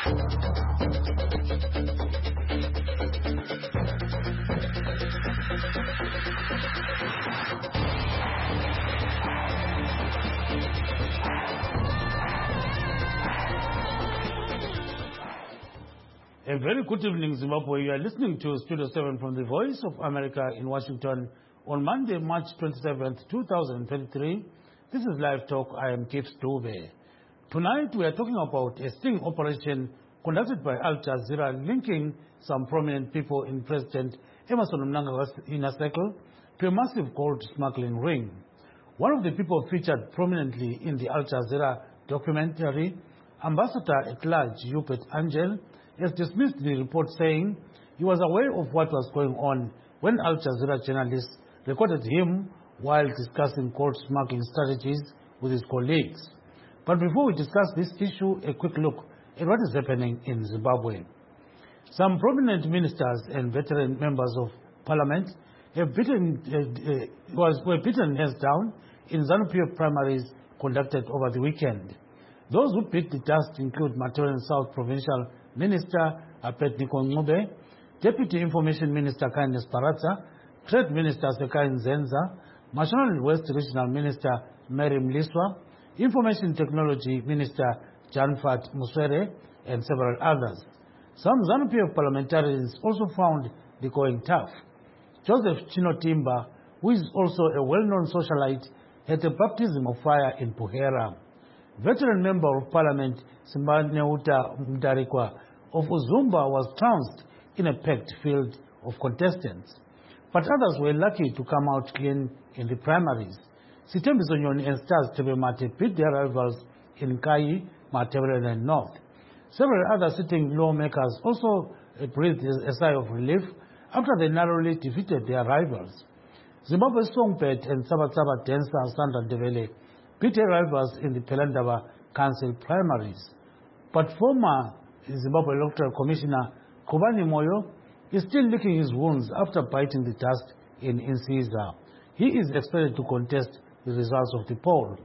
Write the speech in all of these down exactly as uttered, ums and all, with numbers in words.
A very good evening, Zimbabwe. You are listening to Studio seven from the Voice of America in Washington on Monday, March twenty-seventh, two thousand twenty-three. This is Live Talk. I am Gibbs Dube. Tonight we are talking about a sting operation conducted by Al Jazeera linking some prominent people in President Emmerson Mnangagwa's inner circle to a massive gold smuggling ring. One of the people featured prominently in the Al Jazeera documentary, Ambassador at Large Hubert Angel, has dismissed the report, saying he was aware of what was going on when Al Jazeera journalists recorded him while discussing gold smuggling strategies with his colleagues. But before we discuss this issue, a quick look at what is happening in Zimbabwe. Some prominent ministers and veteran members of parliament have beaten, uh, uh, was, were beaten hands down in ZANU-P F primaries conducted over the weekend. Those who beat the dust include Matebeleni South Provincial Minister Abednego Ncube, Deputy Information Minister Kindness Paratsa, Trade Minister Sekai Nzenza, Mashonaland West Regional Minister Mary Mliswa, Information Technology Minister Janfat Muswere, and several others. Some ZANU-P F parliamentarians also found the going tough. Joseph Chinotimba, who is also a well-known socialite, had a baptism of fire in Puhera. Veteran Member of Parliament Simbaneuta Mdarikwa of Uzumba was trounced in a packed field of contestants. But others were lucky to come out clean in the primaries. Sitembi Zonyoni and Stars Tebemate beat their rivals in Kai, Matebeleni and North. Several other sitting lawmakers also breathed a sigh of relief after they narrowly defeated their rivals. Zimbabwe's Songbird and Sabatsaba dancer Sandra Ndebele beat their rivals in the Pelandaba Council primaries. But former Zimbabwe Electoral Commissioner Khubani Moyo is still licking his wounds after biting the dust in Insiza. He is expected to contest the results of the poll.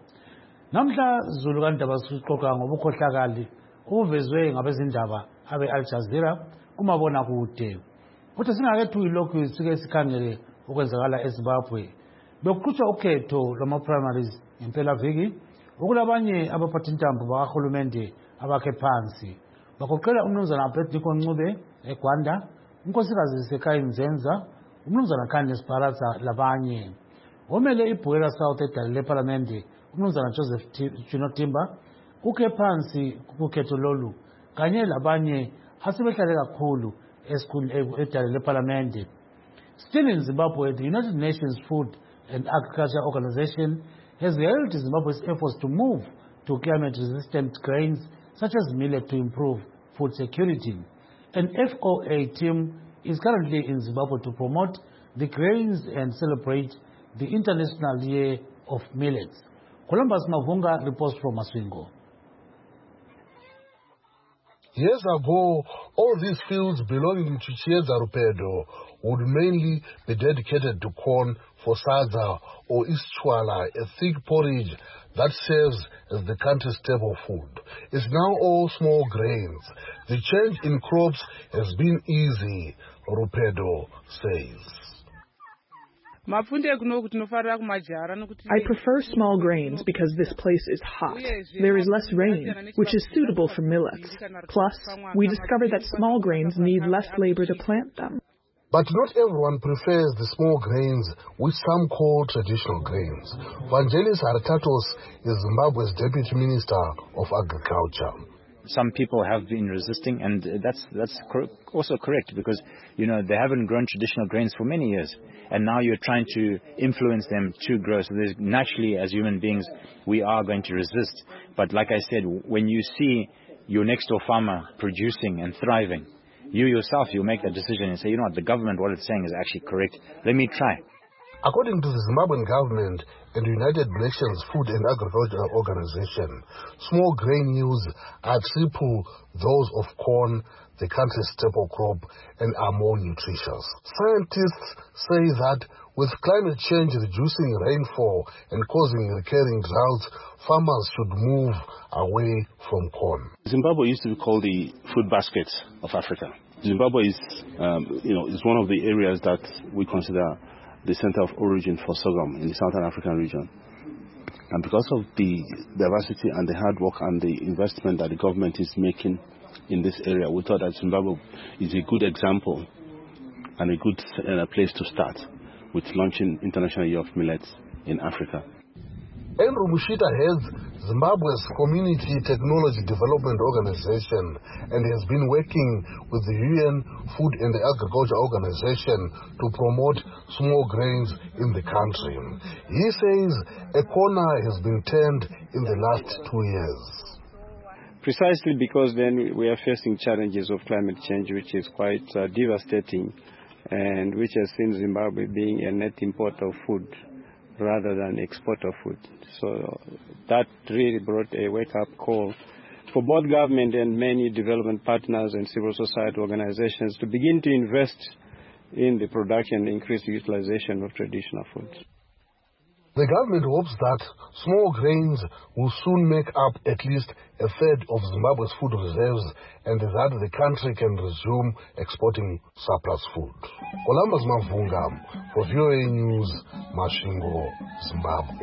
Namhla Zulugandaba Sukoka ngobukhohlakali obuvezwe ngabezindaba abe Al Jazeera kumabona kude. Kodwa singakethu ilokhu sike sikhangele okwenzakala eZimbabwe. Bekuqhutshwa ukhetho lwama primaries impela viki okulabanye abaphathintambo bakahulumende abakhe phansi. Bagoqela umnumzana Abednego Ncube eGwanda, unkosikazi Sekai Nzenza, umnumzana Kindness Paratsa labanye. Omele iBuhera South edale leParlamente, umnumzana Joseph Chinotimba, ukhe phansi kukhetho lolu, kanye labanye asebehlale kakhulu edale leParlamente. Still in Zimbabwe, the United Nations Food and Agriculture Organization has hailed Zimbabwe's efforts to move to climate-resistant grains such as millet to improve food security. An F O A team is currently in Zimbabwe to promote the grains and celebrate the International Year of Millets. Columbus Mavunga reports from Masvingo. Years ago, all these fields belonging to Chieza Rupedo would mainly be dedicated to corn for sadza or ischwala, a thick porridge that serves as the country's staple food. It's now all small grains. The change in crops has been easy, Rupedo says. I prefer small grains because this place is hot. There is less rain, which is suitable for millets. Plus, we discovered that small grains need less labor to plant them. But not everyone prefers the small grains, which some call traditional grains. Vangelis Hartatos is Zimbabwe's Deputy Minister of Agriculture. Some people have been resisting, and that's that's cor- also correct because, you know, they haven't grown traditional grains for many years, and now you're trying to influence them to grow. So there's, naturally, as human beings, we are going to resist. But like I said, when you see your next door farmer producing and thriving, you yourself, you'll make that decision and say, you know what, the government, what it's saying is actually correct. Let me try. According to the Zimbabwean government and the United Nations Food and Agriculture Organization, small grain yields are triple those of corn, the country's staple crop, and are more nutritious. Scientists say that with climate change reducing rainfall and causing recurring droughts, farmers should move away from corn. Zimbabwe used to be called the food basket of Africa. Zimbabwe is, um, you know, is one of the areas that we consider the center of origin for sorghum in the Southern African region. And because of the diversity and the hard work and the investment that the government is making in this area, we thought that Zimbabwe is a good example and a good uh, place to start with launching International Year of Millets in Africa. Andrew Mushita heads Zimbabwe's Community Technology Development Organization and has been working with the U N Food and Agriculture Organization to promote small grains in the country. He says a corner has been turned in the last two years. Precisely because then we are facing challenges of climate change, which is quite uh, devastating and which has seen Zimbabwe being a net importer of food rather than exporter of food. So that really brought a wake-up call for both government and many development partners and civil society organizations to begin to invest in the production and increase the utilization of traditional foods. The government hopes that small grains will soon make up at least a third of Zimbabwe's food reserves and that the country can resume exporting surplus food. Columbus Mavunga for V O A News, Masvingo, Zimbabwe.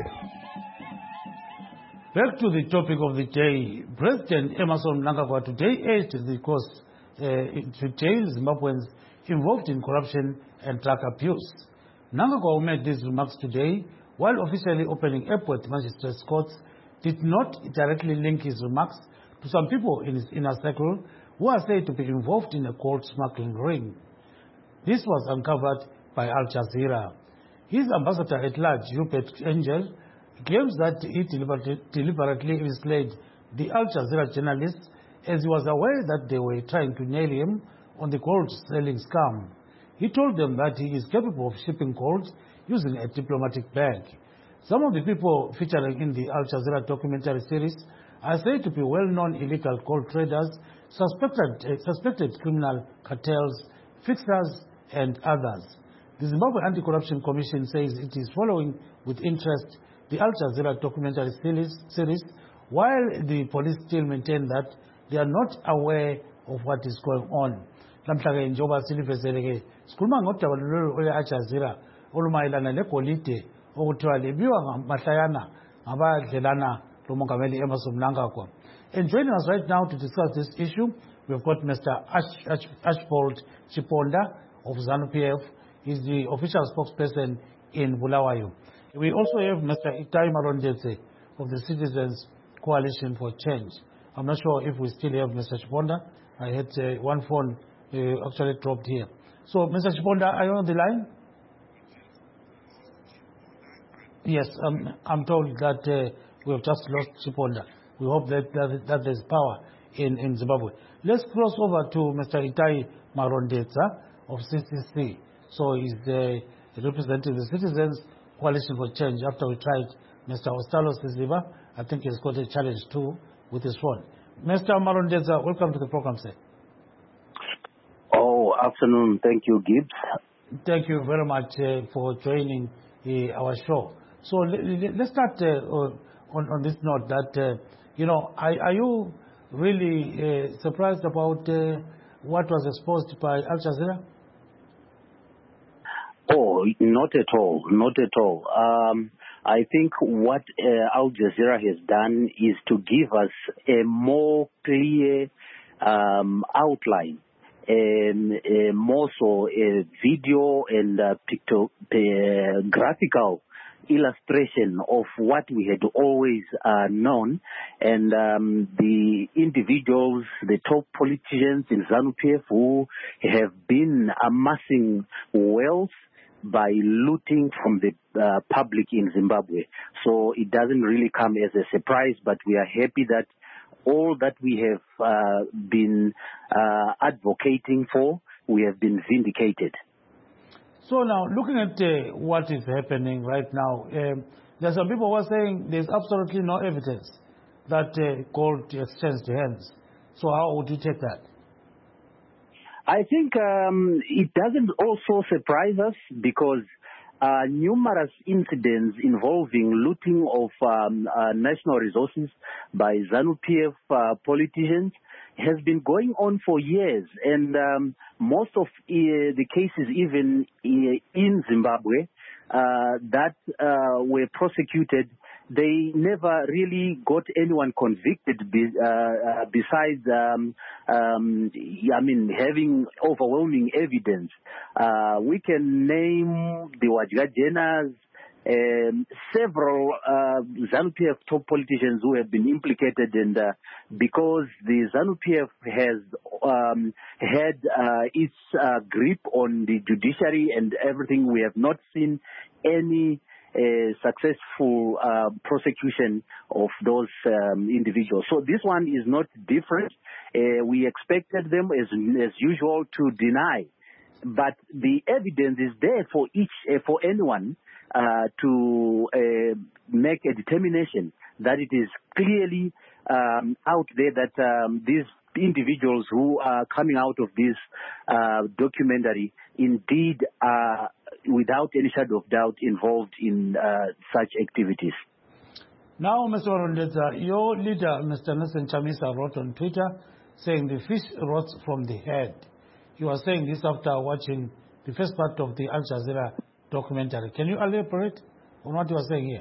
Back to the topic of the day. President Emmerson Mnangagwa today urged the courts uh, to jail Zimbabweans involved in corruption and drug abuse. Mnangagwa, who made these remarks today while officially opening Epworth Magistrates Courts, did not directly link his remarks to some people in his inner circle who are said to be involved in a gold smuggling ring. This was uncovered by Al Jazeera. His ambassador at large, Rupert Angel, claims that he deliberately, deliberately misled the Al Jazeera journalists as he was aware that they were trying to nail him on the gold selling scam. He told them that he is capable of shipping gold using a diplomatic bag. Some of the people featuring in the Al Jazeera documentary series are said to be well-known illegal gold traders, suspected, uh, suspected criminal cartels, fixers, and others. The Zimbabwe Anti-Corruption Commission says it is following with interest the Al Jazeera documentary series, series, while the police still maintain that they are not aware of what is going on. Namhlanje njengoba silivezeleke sikhuluma ngodaba lolu ole Al Jazeera olumayelana legolide okuthiwa lebiwa ngamahlayana ngabadlelana lomongameli Emmerson Mnangagwa. And joining us right now to discuss this issue, we've got Mister Ash, Ash, Archibald Chiponda of ZANU P F. He's the official spokesperson in Bulawayo. We also have Mister Itai Marondetse of the Citizens Coalition for Change. I'm not sure if we still have Mister Chiponda. I had uh, one phone uh, actually dropped here. So, Mister Chiponda, are you on the line? Yes, um, I'm told that uh, we have just lost Chiponda. We hope that, that, that there's power in, in Zimbabwe. Let's cross over to Mister Itai Marondetsa of C C C. So he's uh, representing the Citizens Coalition for Change. After we tried Mister Ostalo Siziva, I think he's got a challenge too with his phone. Mister Marondetsa, welcome to the program, sir. Oh, afternoon. Thank you, Gibbs. Thank you very much uh, for joining uh, our show. So let's start uh, on, on this note that, uh, you know, are, are you really uh, surprised about uh, what was exposed by Al Jazeera? Oh, not at all, not at all. Um, I think what uh, Al Jazeera has done is to give us a more clear um, outline, and uh, more so a video and uh, picto, uh, graphical illustration of what we had always uh, known, and um, the individuals, the top politicians in ZANU P F who have been amassing wealth by looting from the uh, public in Zimbabwe. So it doesn't really come as a surprise, but we are happy that all that we have uh, been uh, advocating for, we have been vindicated. So now, looking at uh, what is happening right now, um, there are some people who are saying there's absolutely no evidence that uh, gold exchanged hands. So how would you take that? I think um, it doesn't also surprise us because uh, numerous incidents involving looting of um, uh, national resources by ZANU-P F uh, politicians has been going on for years, and um, most of uh, the cases, even uh, in Zimbabwe, uh, that uh, were prosecuted, they never really got anyone convicted be, uh, uh, besides, um, um, I mean, having overwhelming evidence. Uh, we can name the Wajgajenas, um, several uh, ZANU-P F top politicians who have been implicated, and uh, because the ZANU-P F has um, had uh, its uh, grip on the judiciary and everything, we have not seen any a successful uh, prosecution of those um, individuals. So this one is not different. Uh, we expected them, as, as usual, to deny. But the evidence is there for each, uh, for anyone uh, to uh, make a determination that it is clearly um, out there that um, these individuals who are coming out of this uh, documentary indeed are, without any shadow of doubt, involved in uh, such activities. Now, Mister Warondeza, your leader, Mister Nelson Chamisa, wrote on Twitter saying the fish rots from the head. You are saying this after watching the first part of the Al Jazeera documentary. Can you elaborate on what you are saying here?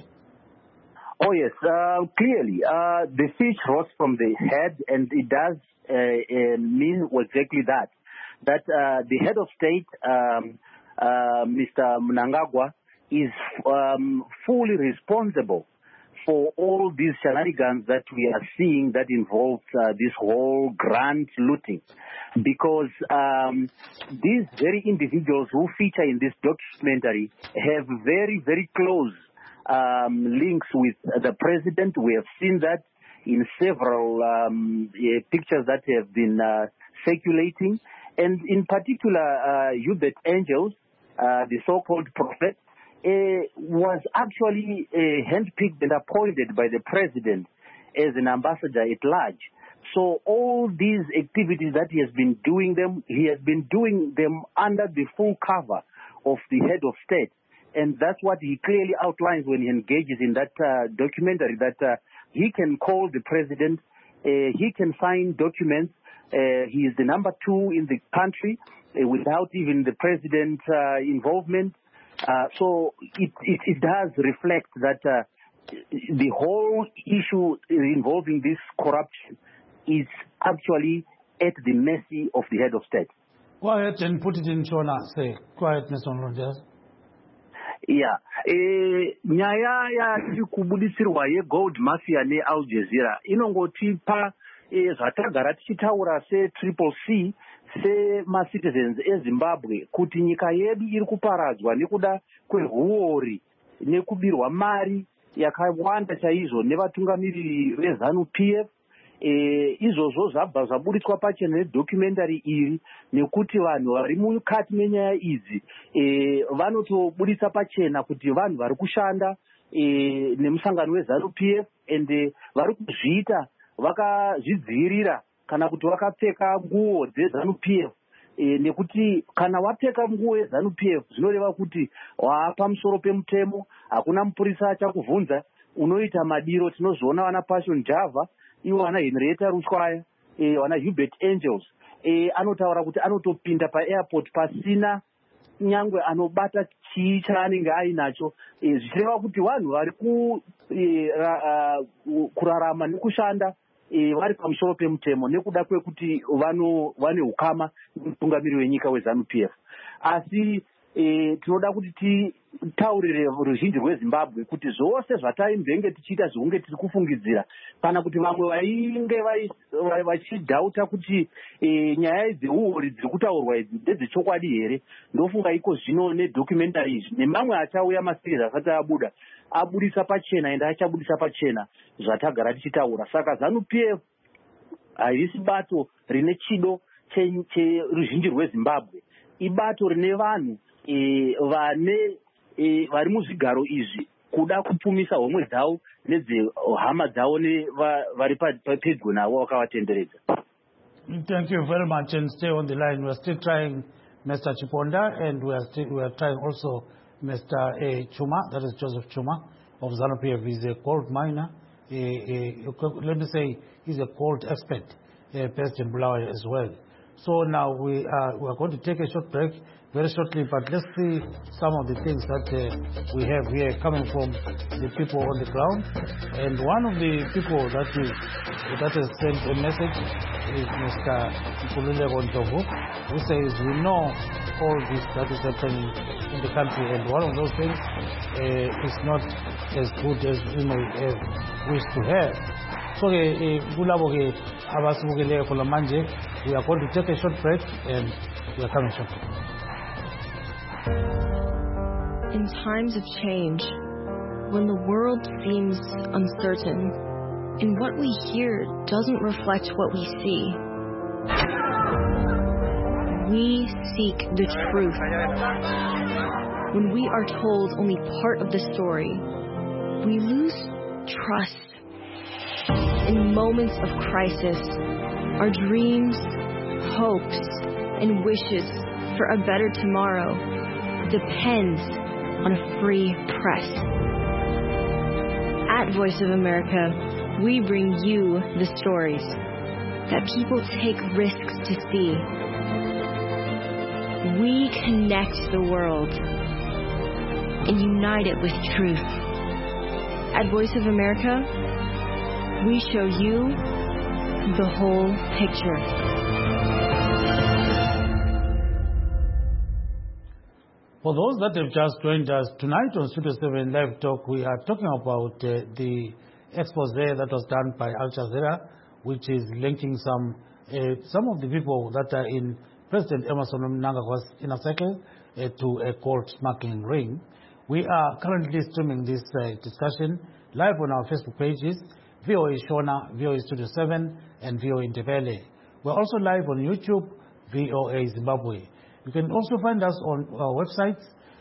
Oh, yes. Uh, clearly, uh, the fish rots from the head, and it does uh, uh, mean exactly that. That uh, the head of state, um, uh, Mister Mnangagwa, is um, fully responsible for all these shenanigans that we are seeing that involve uh, this whole grant looting. Because um, these very individuals who feature in this documentary have very, very close um, links with the president. We have seen that in several um, uh, pictures that have been uh, circulating. And in particular, uh, Hubert Angels, uh, the so-called prophet, Uh, was actually uh, handpicked and appointed by the president as an ambassador at large. So all these activities that he has been doing them, he has been doing them under the full cover of the head of state. And that's what he clearly outlines when he engages in that uh, documentary, that uh, he can call the president, uh, he can sign documents, uh, he is the number two in the country uh, without even the president's uh, involvement. Uh, so it, it, it does reflect that uh, the whole issue involving this corruption is actually at the mercy of the head of state. Go ahead and put it in Shona. Say, quiet, Mister Rogers. Yeah. E, nyaya ya kubudisirwa ye gold mafia ne Al Jazeera inongotipa e, zvatagara tichitaura se Triple C se-citizens eZimbabwe kuti nyika yedu iri kuparadzwa nekuda kwehuori nekubirwa mari yakawanda chaizvo nevatungamiriri veZANU-P F. E, izvozvo zvabva zvaburitswa pachena nedocumentary iri nekuti vanhu vari mukati menyaya idzi e, vanotoburitsa pachena kuti vanhu vari kushanda e, nemusangano weZANU-P F ende vari kuzviita vakazvidzivirira kana kuti vakapfeka nguo dzeZANU-P F. E, nekuti kana wapfeka nguo yeZANU-P F zvinoreva kuti wapamusoro pemutemo, hakuna mupurisa achakuvhunza, unoita madiro. Tinozviona vana Passion Java, ivo vana Henrietta Rushwaya, e, vana Hubert Angels, e, anotaura kuti anotopinda paairport pasina nyangwe anobata chii chaanenge ainacho, e, zvichireva kuti vanhu vari ku, e, ra, uh, kurarama nekushanda E, vari pamusoro pemutemo nekuda kwekuti vano vane ukama mutungamiriri wenyika weZANU-P F. Asi e, tinoda kuti titaurire ruzhinji rweZimbabwe kuti zvose zvataimvenge tichiita zvikunge tiri kufungidzira kana kuti vamwe vainge vachidhauta kuti e, nyaya dzeuori dziri kutaurwa idzi ndedzechokwadi here, ndofunga iko zvino nedocumentary izvi nemamwe achauya masiri asati abuda abudisa pachena ende achabudisa pachena zvatagara tichitaura. Saka ZANU-P F haisi bato rine chido cheruzhinji rweZimbabwe, ibato rine vanhu e, vane e, vari muzvigaro izvi kuda kupfumisa homwe dzavo nedzehama dzavo nevari pedyo navo vakavatenderedza. Thank you very much, and stay on the line. We are still trying Mister Chiponda, and we are, still, we are trying also Mister Uh, Chuma, that is Joseph Chuma of ZANU-P F, is a gold miner. Uh, uh, let me say, he's a gold expert, uh, based in Bulawayo as well. So now we are, we are going to take a short break very shortly, but let's see some of the things that uh, we have here coming from the people on the ground. And one of the people that is, that has sent a message is Mister Nkululeko Ndlovu, who says, we know all this that is happening in the country, and one of those things uh, is not as good as we may have wished to have. So kulabo ke abasibukeleyo for manje, we are going to take a short break and we are coming shortly. In times of change, when the world seems uncertain and what we hear doesn't reflect what we see, we seek the truth. When we are told only part of the story, we lose trust. In moments of crisis, our dreams, hopes, and wishes for a better tomorrow depends on a free press. At Voice of America, we bring you the stories that people take risks to see. We connect the world and unite it with truth. At Voice of America, we show you the whole picture. For those that have just joined us tonight on Studio seven Live Talk, we are talking about uh, the expose that was done by Al Jazeera, which is linking some uh, some of the people that are in President Emmerson Mnangagwa's inner circle uh, to a gold smuggling ring. We are currently streaming this uh, discussion live on our Facebook pages, V O A Shona, V O A Studio seven, and V O A Ndebele. We're also live on YouTube, V O A Zimbabwe. You can also find us on our websites,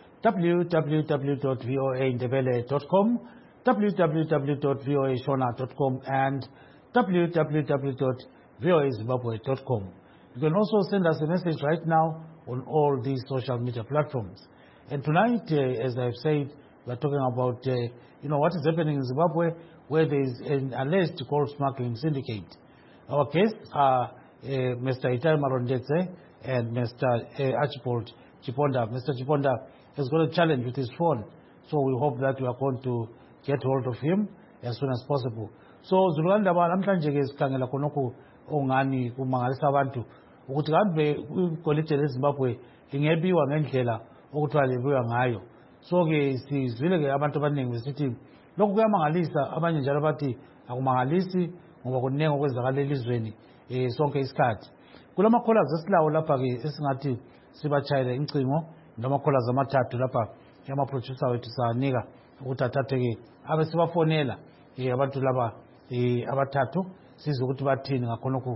w w w dot v o a ndebele dot com, w w w dot v o a shona dot com, and w w w dot v o a zimbabwe dot com. You can also send us a message right now on all these social media platforms. And tonight, uh, as I've said, we're talking about, uh, you know, what is happening in Zimbabwe, where there is an alleged gold smuggling syndicate. Our guests are uh, Mister Itai Marondetse and Mister Uh, Archibald Chiponda. Mister Chiponda has got a challenge with his phone, so we hope that we are going to get hold of him as soon as possible. So Zulanda ba namhlanje ke sikhangela khonokho ongani kumangalisa abantu ukuthi kambe igolide leZimbabwe lingebiwa ngendlela okuthiwa lebiwa ngayo. So ke sizwile ke abantu abaningi besithi lokhu kuyamangalisa, abanye njalo bathi akumangalisi ngoba kuningi okwenzakala elizweni eh sonke isikhathi. Kulama callers esilawo lapha ke esingathi sibachayele incingo noma callers amathathu lapha yama producer wethu sanika ukuthi athathe ke abe sibafonela eh abantu laba eh abathathu size ukuthi bathini ngakhonokho.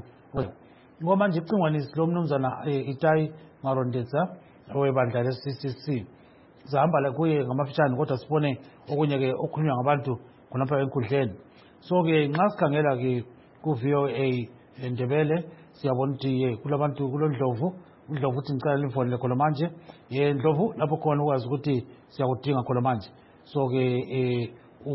Ngoba manje icingweni lo mnumzana Itai Marondetsa owebandla le C C C zihamba la kuye ngamafishane kodwa sibone okunye ke okhulunywa ngabantu khonapha enkundleni. So ke nxa sikhangela ke ku V O A Ndebele siyabona ukuthi kulabantu kulondlovu uNdlovu uthi ngicela lifonele khona manje eh Ndlovu lapho khona ukwazi ukuthi siyakudinga khona manje. So ke eh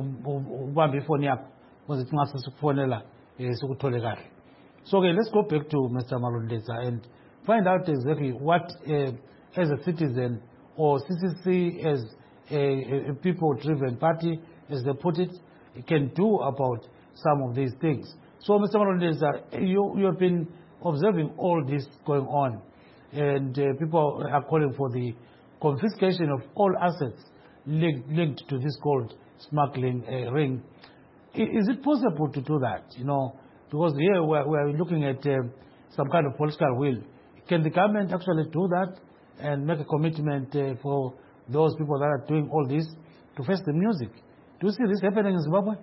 ubambe ifoni yakho ukuze nxa sikufonela eh sikuthole kahle. So okay, let's go back to Mister Marondetsa and find out exactly what uh, as a citizen or C C C as a, a people-driven party, as they put it, can do about some of these things. So Mister Marondetsa, you, you have been observing all this going on, and uh, people are calling for the confiscation of all assets linked, linked to this gold smuggling uh, ring. Is it possible to do that, you know? Because here we're, we're looking at uh, some kind of political will. Can the government actually do that and make a commitment uh, for those people that are doing all this to face the music? Do you see this happening in Zimbabwe?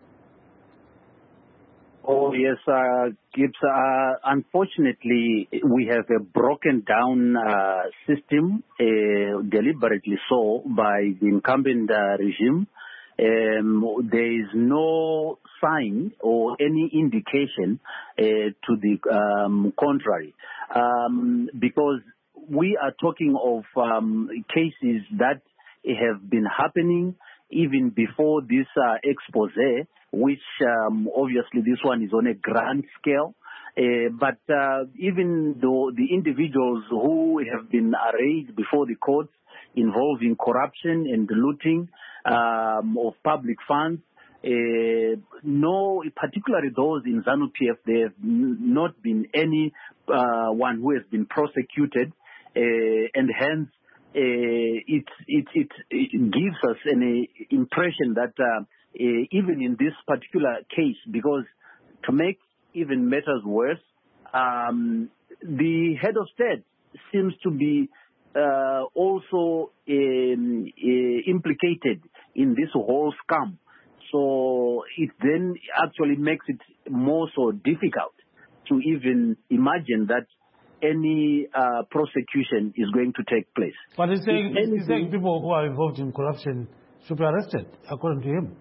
Oh, yes, uh, Gibbs. Uh, unfortunately, we have a broken down uh, system, uh, deliberately so, by the incumbent uh, regime. Um, there is no sign or any indication uh, to the um, contrary, um, because we are talking of um, cases that have been happening even before this uh, expose, which um, obviously this one is on a grand scale. Uh, but uh, even though the individuals who have been arraigned before the courts involving corruption and looting um, of public funds, uh, no, particularly those in ZANU-P F, there have not been any uh, one who has been prosecuted, uh, and hence uh, it, it, it, it gives us an uh, impression that uh, uh, even in this particular case, because to make even matters worse, um, the head of state seems to be uh, also um, uh, implicated in this whole scam. So it then actually makes it more so difficult to even imagine that any uh, prosecution is going to take place. But he's saying, he's saying people who are involved in corruption should be arrested, according to him.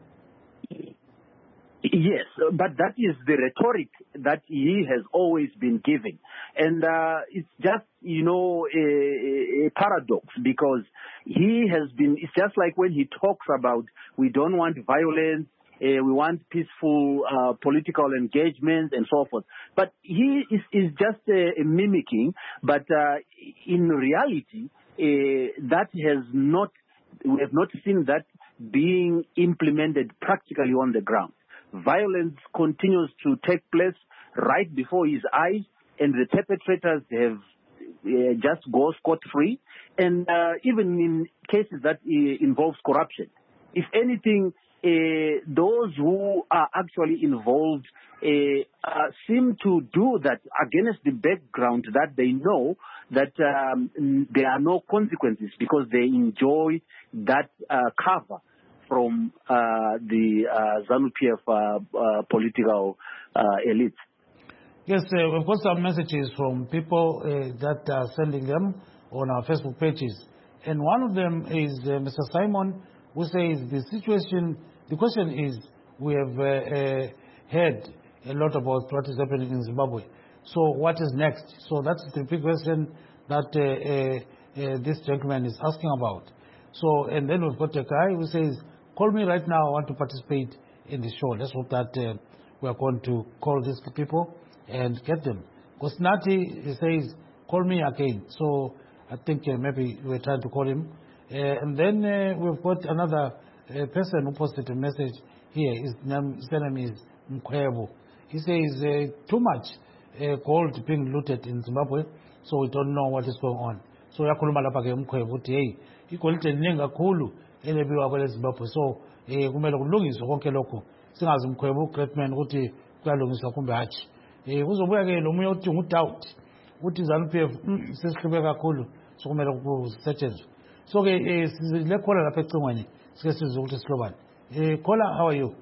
Yes, but that is the rhetoric that he has always been giving. And uh, it's just, you know, a, a paradox, because he has been, it's just like when he talks about we don't want violence, uh, we want peaceful uh, political engagement and so forth. But he is, is just uh, mimicking, but uh, in reality, uh, that has not, we have not seen that being implemented practically on the ground. Violence continues to take place right before his eyes, and the perpetrators have uh, just go scot-free. And uh, even in cases that uh, involves corruption, if anything, uh, those who are actually involved uh, uh, seem to do that against the background that they know that um, there are no consequences, because they enjoy that uh, cover from uh, the uh, ZANU-P F uh, uh, political uh, elites. Yes, uh, we've got some messages from people uh, that are sending them on our Facebook pages. And one of them is uh, Mister Simon, who says the situation, the question is, we have uh, uh, heard a lot about what is happening in Zimbabwe. So what is next? So that's the big question that uh, uh, uh, this gentleman is asking about. So, and then we've got a guy who says, call me right now, I want to participate in the show. Let's hope that uh, we are going to call these people and get them. Kosnati says, call me again. So I think uh, maybe we're trying to call him. Uh, and then uh, we've got another uh, person who posted a message here. His name, his name is Mkwebo. He says, uh, too much uh, gold being looted in Zimbabwe, so we don't know what is going on. So yakhuluma lapha ke Mkwebo uthi hey, igolide liningi kakhulu elebiwa kwele Zimbabwe, so eh kumele kulungiswe konke lokho, singazi Mkwebo great man ukuthi kuyalungiswa kumbe hatshi. Eh kuzobuya ke lo munye uthi ngudoubt uthi ZANU-P F sesihlube kakhulu, so kumele kusetshenzwe. So ke eh sizile khola lapha ecingweni sike sizwe ukuthi sihlobani. Eh Khola, how are you?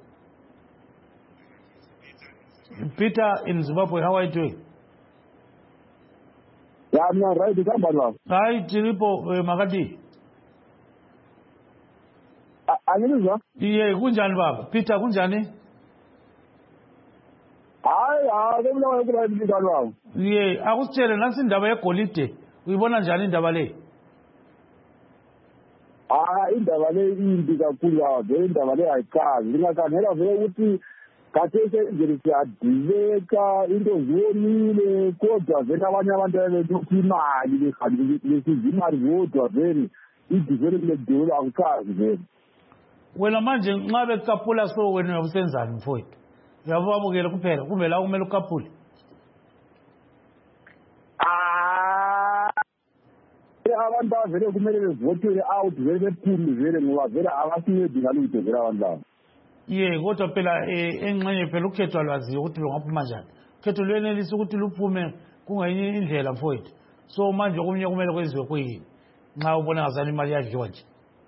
Peter in Zimbabwe, how are you doing? Yeah, I'm not right. Hi, Tilipo Magadi. Anginizwa? Iye, kunjani baba? Peter kunjani? Hayi, hayi, ngibona ukuthi ngibani baba. Iye, akusitshele nasi indaba yegolide. Uyibona njani indaba le? Ah, indaba le imbi kakhulu baba. Indaba le ayichazi. Ngingakangela vele ukuthi kathese nje siyadileka into zionile kodwa vele abanye abantu abebethu imali bekhali lesizi imali kodwa vele i-development deal akuchazi vele. Wena manje nxa bekapula so wena uyabusenzani mfowethu? Uyababukela kuphela kumbe la kumele ukapule? Ah, abantu avele kumele bevotele out vele bephume vele ngoba vele abasincedi ngalutho vele abantu labo. Ye kodwa phela engxenye phela ukhethwa lwaziyo ukuthi lungaphuma njani. Ukhetho lwenelisa ukuthi luphume kungenye indlela mfowethu. So manje okunye kumele kwenziwe kuyini nxa ubona ngazani imali yadliwa nje?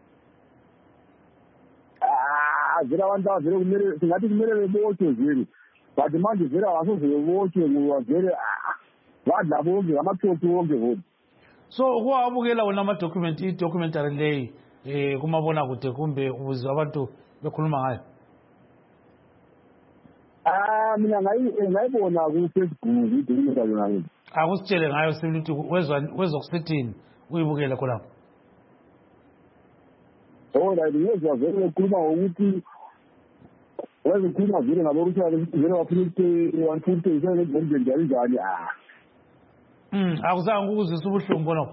Ah, vele abantu avele kumele singathi kumele bebotshwe vele. But manje vele abasoze bebotshwe ngoba vele badla bonke amathotho wonke vele. So kuwabukela wona ama-document, i-documentary leyi eh kumabona kude kumbe uzwe abantu bekhuluma ngayo? Ah, mina ngayibona ku-Facebook i-documentary ngayo. Akusitshele ngayo sibili ukuthi wezwa wezwa kusithini uyibukele khona. Alright, ngezwa vele ukhuluma ngokuthi wazikhuluma vele ngaborushaka vele bafuna ukuthi one fifty isenze njani njani ah. Mm, akuzange ukuzisa ubuhlungu bona.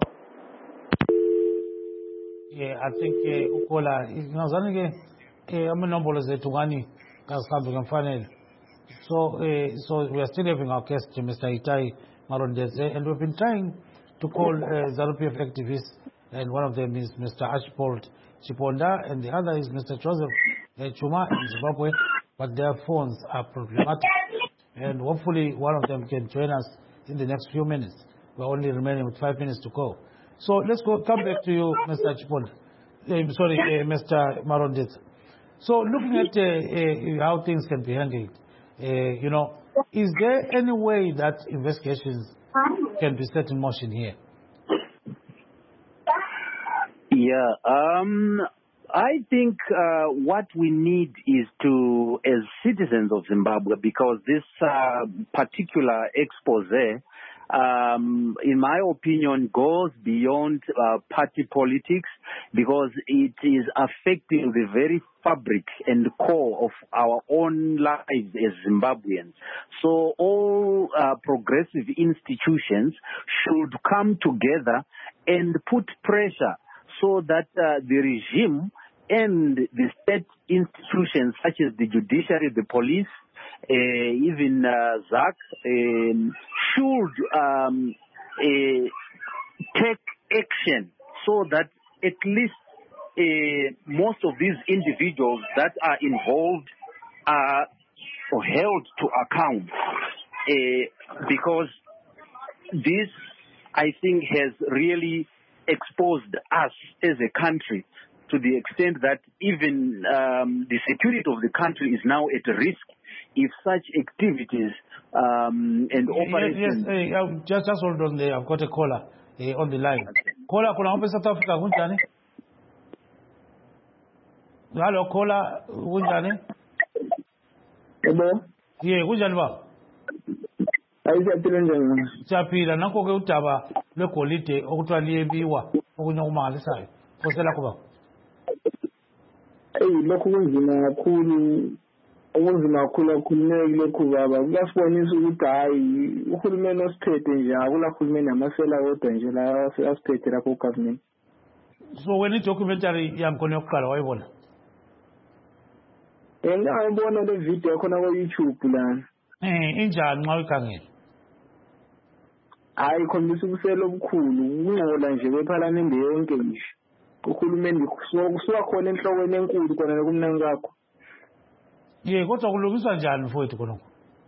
Yeah, I think uh, ukola ngazani ke eh amanombolo zethu ngani kazihambe ngemfanele. So uh, so we are still having our guest Mister Itai Marondeze, and we've been trying to call uh, ZANU-P F activists, and one of them is Mister Archibald Chiponda, and the other is Mister Joseph uh, Chuma in Zimbabwe, but their phones are problematic, and hopefully one of them can join us in the next few minutes. We're only remaining with five minutes to go. So let's go come back to you, Mister Chiponda. Uh, sorry, uh, Mister Marondeze. So looking at uh, uh, how things can be handled, uh, you know, is there any way that investigations can be set in motion here? Yeah, um, I think uh, what we need is to, as citizens of Zimbabwe, because this uh, particular expose, um, in my opinion, goes beyond uh, party politics, because it is affecting the very fabric and core of our own lives as Zimbabweans. So all uh, progressive institutions should come together and put pressure so that uh, the regime and the state institutions such as the judiciary, the police, uh, even uh, Z A C, um, should um, uh, take action so that at least uh, most of these individuals that are involved are held to account. Uh, because this, I think, has really exposed us as a country to the extent that even um, the security of the country is now at risk if such activities um, and operations... Yes, yes hey, uh, just, just hold on there. I've got a caller uh, on the line. Okay. Caller, kuna hapa South Africa, kunjani? Hello, caller, kunjani? Hello? Yeah, kunjani ba? Ayisaphila njani? Siyaphila, nanko ke udaba lwegolide okuthiwa liyebiwa okunye okumangalisayo. Phosela kuba. Hey, lokhu kunzima kakhulu. Okunzima kakhulu kakhulumeki lokhu baba. Kuyasibonisa ukuthi hayi uhulumeni osiphethe nje akula hulumeni amasela wodwa nje la asiphethe lapho government. So when i-documentary yami khona yokuqala wayibona? Eh, ngiyabona le video khona ku YouTube lana. Eh, injani nxa uyikhangela? Hayi khombisa ubuselo obukhulu ukungcola nje kweParliament yonke nje. Uhulumeni kusuka khona enhlokweni enkulu khona kumnani kakho. Ye kodwa kulungiswa njani mfowethu khonokho?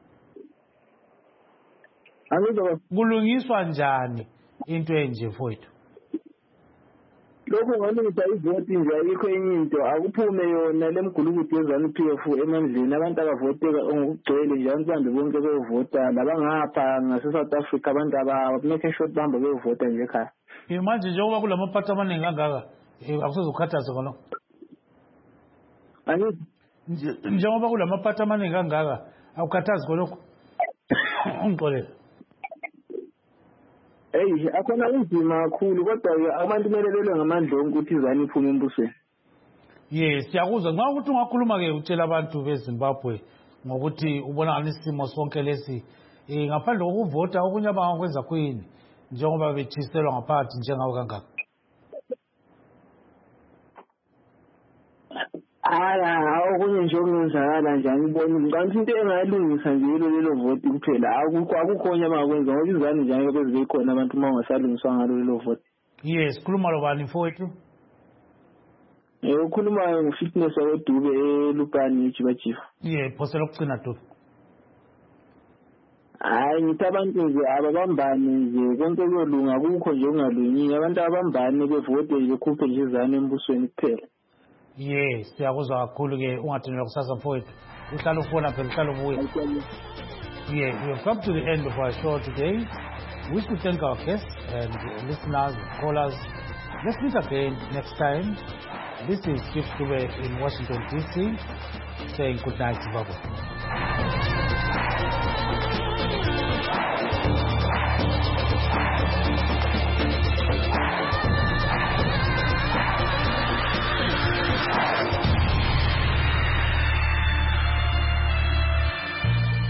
Angizwa kulungiswa njani into enje mfowethu? Lokho ngalungisa ivoti nje ayikho enye into akuphume yona lemgulukudu yeZANU-P F emandleni abantu abavoteka ngokugcwele nje abantu bonke bevota labangapha ngase South Africa abantu abamake sure bamba bevota nje ekhaya. Manje njengoba kulamaphathi amaningi kangaka akusezokhathaza khona. Angithi njengoba kulamaphathi amaningi kangaka awukhathazi khonokho. Ungixolele. Hey, akhona unzima kakhulu kodwa abantu kumele belwe ngamandla ukuthi izani iphume embusweni. Yes, siyakuzwa nxa ukuthi ungakhuluma ke utshela abantu beZimbabwe ngokuthi ubona ngani isimo sonke lesi eh ngaphandle kokuvota okunye abangakwenza kuyini njengoba bethiselwa ngaphakathi njengawo kangaka. Ala okunye nje okungenzakala nje angiboni ngicabanga into engayilungisa nje lelo vote kuphela akukho akukho onye abakwenza ngoba izani nje ngeke beze khona abantu uma ungasalungiswa ngalo lelo vote. Yes, khuluma lo bani mfowethu? Eh ukhuluma ngofitness wakwedube eLupani eJibajiva. Yeah, phosela ukucina Dube. Hayi ngithi abantu nje ababambane nje konke kuyolunga kukho nje ungalungi abantu abambane bevote bekhuphe nje izani embusweni kuphela. Yes, siyakuzwa kakhulu ke ungathinela kusasa mfowethu. Uhlala ufona phela uhlala ubuya. Yeah, we have come to the end of our show today. We wish to thank our guests and listeners, callers. Let's meet again next time. This is Chief Dube in Washington, D C saying good night, Zimbabwe.